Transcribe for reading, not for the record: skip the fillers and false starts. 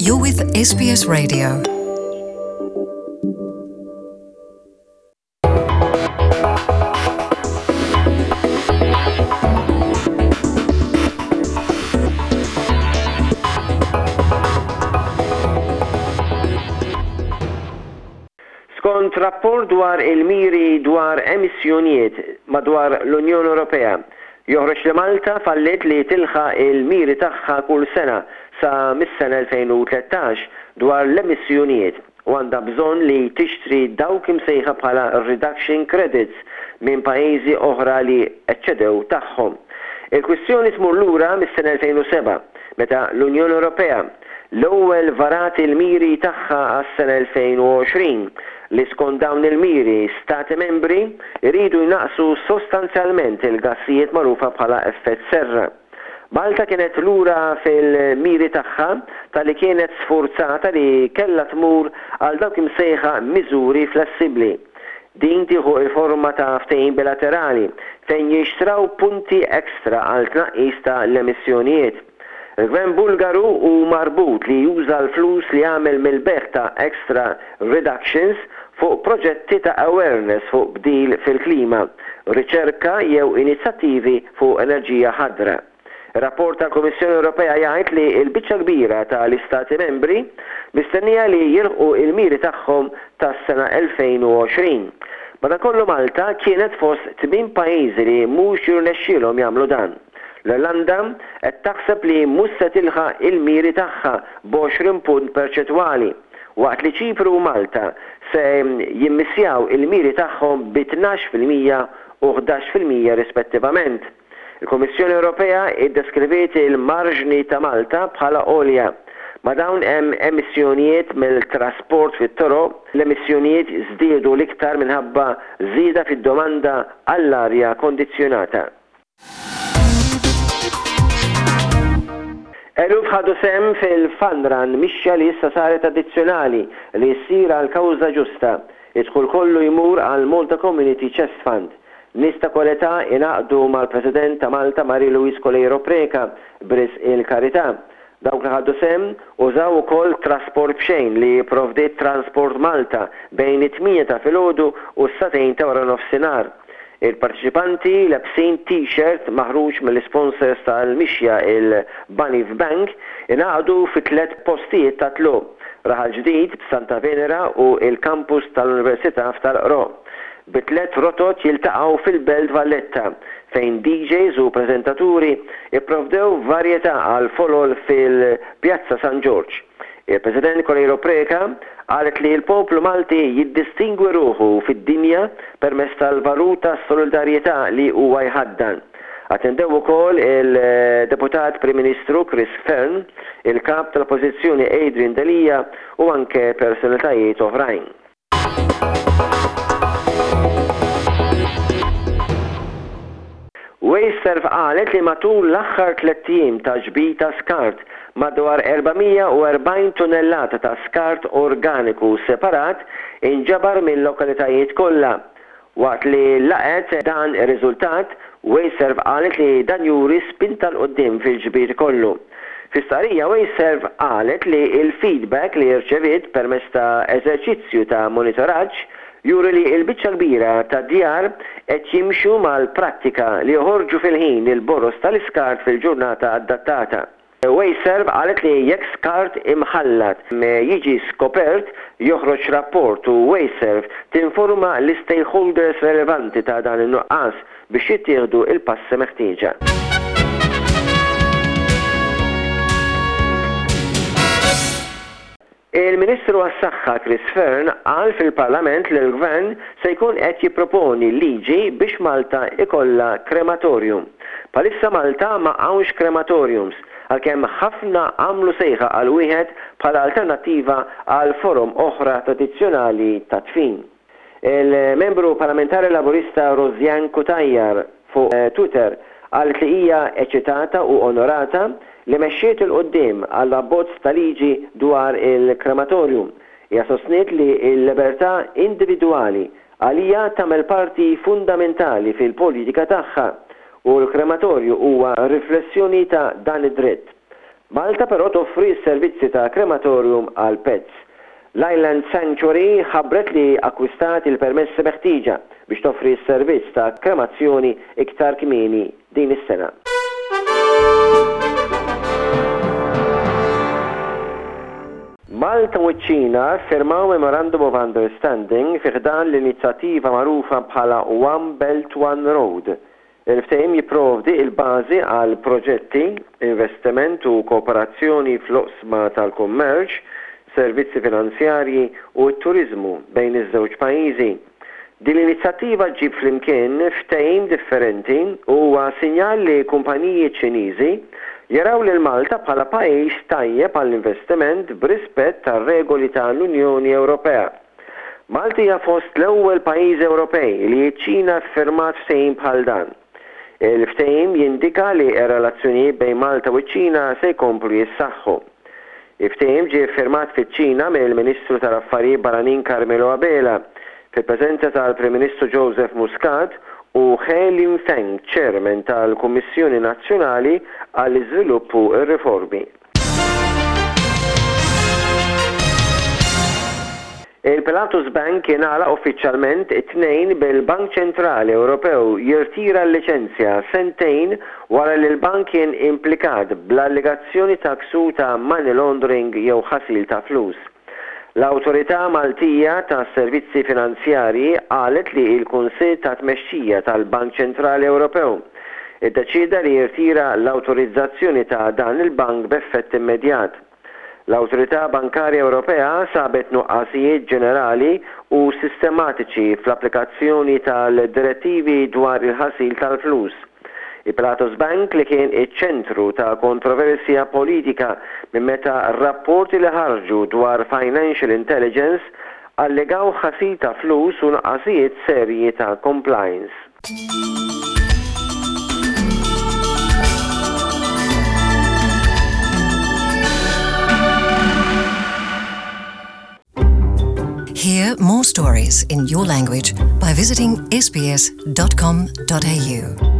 You're with SBS Radio. Skont rapport dwar il-miri dwar emissjonijiet madwar l-Unjoni Ewropea, joħroġ li Malta fallet li tilħaq il-miri tagħha kull sena sa mis-sena 2013 dwar l-emissjonijiet u għandha bżonn li tixtri dawk imsejħa bħala reduction credits minn pajjiżi oħra li eċċedew tagħhom. Il-kwistjoni tmur lura mis-sena 2007 meta l-Unjoni Ewropea l-ewwel varat il-miri tagħha għas-sena 2020 li skont dawn il-miri stati membri iridu jnaqsu sostanzjalment il-gassijiet magħrufa bħala effett serra. Malta kienet lura fil-miri tagħha tal-li kienet sforzata li kellha tmur għal dawk imsejħa miżuri flessibbli. Din tieħu il-forma ta' ftehim bilaterali fejn jixtraw punti ekstra għal tnaqqis ta' l-emissjonijiet. Il-Gvern Bulgaru u marbut li juża l-flus li għamel mill-beħ ta' extra reductions fuq proġetti ta' awareness fuq bdil fil-klima, riċerka jew inizjattivi fuq enerġija ħadra. Rapport tal-Kummissjoni Ewropea jgħid li l-biċċa kbira tal-Istati membri mistennija li jilħqu il-miri tagħhom tas-sena 2020. Madankollu Malta kienet fost 8 pajjiżi li mhux jirnexxielhom jagħmlu dan. L-Irlanda qed taħseb li mhux se tilħaq il-miri tagħha b'20 punt perċentwali, waqt li Ċipru u Malta se jimmissjaw il-miri tagħhom bi 12% u 11% rispettivament. Il-Kummissjoni Ewropea iddeskriviet il-marġni ta' Malta bħala għolja. Ma dawn hemm emissjonijiet mill-trasport fit-toroq, l-emissjonijiet żdiedu l-iktar minħabba żieda fid-domanda għall-arja kondizzjonata. Eluf ħadu sem fil-Fun-Run mixja li issa saret addizzjonali li ssir għal kawża ġusta. Idħul kollu jmur għal Malta Community Chest Fund. Nista kwalità inaqdu mal-President ta' Malta Marie-Louise Coleiro Preca bris il-karità. Dawk li ħadu sem użaw ukoll trasport bxejn li provdiet Transport Malta bejn it-8 ta' filgħodu u s-2 ta' wara nofsinhar. Il-parteċipanti labsin t-shirt maħruġ mill-sponsors tal-mixja il-Banif Bank inaqdu fi 3 postijiet ta' tluq, Raħal Ġdid, Santa Venera u il-kampus tal-Università f'Tal-Qro. Bit-3 rotot jiltaqgħu fil-Belt Valletta fejn DJs u preżentaturi ipprovdew varjetà għal folol fil-Pjazza San George. Il-President Coleiro Preca qalet li l-poplu Malti jiddistingwi ruħu fid-dinja permezz tal-valuta solidarjetà li huwa jħaddan. Attendew ukoll il-Deputat Prim Ministru Chris Fearn, il-Kap tal-Oppożizzjoni Adrian Dalija u anke personalitajiet oħrajn. Wasteserv qalet li matul l-aħħar 3 jiem ta' ġbita skart madwar 440 tonnellata ta' skart organiku separat inġabar minn lokalitajiet kollha. Waqt li laqet dan ir-riżultat, Wasteserv qalet li dan juri spinta l-qoddim fil-ġbir kollu. Fis-starija Wasteserv qalet li il-feedback li rċevit permezz ta' eżerċizzju ta' monitoraġġ juri li l-biċċa kbira ta' djar qed jimxu mal-prattika li joħorġu fil-ħin il-boros tal-iskart fil-ġurnata adattata. Wasteserv qalet li jekk skart imħallat jiġi skopert joħroġ rapport u Wasteserv tinforma l-stakeholders relevanti ta' dan in-nuqqas biex jittieħdu il-passi meħtieġa. Il-Ministru għas-Saħħa Chris Fearn qal fil-Parlament li l-Gvern se jkun qed jipproponi liġi biex Malta ikollha krematorium. Palissa Malta ma hawnx krematoriums għalkemm ħafna għamlu sejħa għal wieħed bħala alternattiva għal forum oħra tradizzjonali ta' tfin. Il-membru parlamentari laburista Rozjan Kutajjar fuq Twitter qalet li hija eċitata u onorata li mexxiet il-qoddim għall abbozz ta' liġi dwar il-krematorium. Hija sostniet li l-libertà individwali għalija tagħmel parti fundamentali fil-politika tagħha u l-krematorju huwa riflessjoni ta' dan id-dritt. Malta però toffri s-servizzi ta' krematorium għal pets. L-Island Sanctuary ħabbret li akkwistat il-permessi meħtieġa biex toffri s-servizz ta' kremazzjoni iktar kmieni din is-sena. Malta u ċ-Ċina firmaw Memorandum of Understanding fiħdan l-inizjattiva magħrufa bħala One Belt One Road. Il-ftehim jipprovdi il-bażi għal proġetti, investiment u kooperazzjoni fl-oqsma tal-kummerċ, servizzi finanzjarji u t-turizmu bejn iż-żewġ pajjiżi. Din l-inizjattiva ġib flimkien ftehim differenti u huwa sinjal li kumpaniji Ċiniżi jaraw lil Malta bħala pajjiż tajjeb għall-investiment b'rispett tar-regoli tal-Unjoni Ewropea. Malta hija fost l-ewwel pajjiż Ewropej li ċ-Ċina ffirmat ftehim bħal dan. Il-ftehim jindika li r-relazzjonijiet bejn Malta u ċ-Ċina se jkomplu jissaħħu. Il-ftehim ġie ffirmat fiċ-Ċina mill-Ministru tal-Affarijiet Barranin Carmelo Abela fil-preżenza tal-Prim Ministru Joseph Muscat u He Lin-feng, Chairman tal-Kummissjoni Nazzjonali għall-Iżvilupp u r-Riformi. Il-Pilatus Bank jingħalaq uffiċjalment it-tnejn bil-Bank Ċentrali Ewropew jirtira l-liċenzja sentejn wara li l-bank kien implikat bl-allegazzjoni ta' ksur ta' money laundering jew ħasil ta' flus. L-Awtorità Maltija ta' Servizzi Finanzjarji qalet li l-Kunsill ta' Tmexxija tal-Bank Ċentrali Ewropew iddeċida li jirtira l-awtorizzazzjoni ta' dan il-bank b'effett immedjat. L-Awtorità Bankarja Ewropea sabet nuqqasijiet ġenerali u sistematiċi fl-applikazzjoni tal-direttivi dwar il-ħasil tal-flus. Il-Pilatus Bank li kien iċ-ċentru ta' kontroversja politika minn meta rapporti li ħarġu dwar financial intelligence allegaw ħasil ta' flus u nuqqasijiet serji ta' compliance. Hear more stories in your language by visiting sbs.com.au.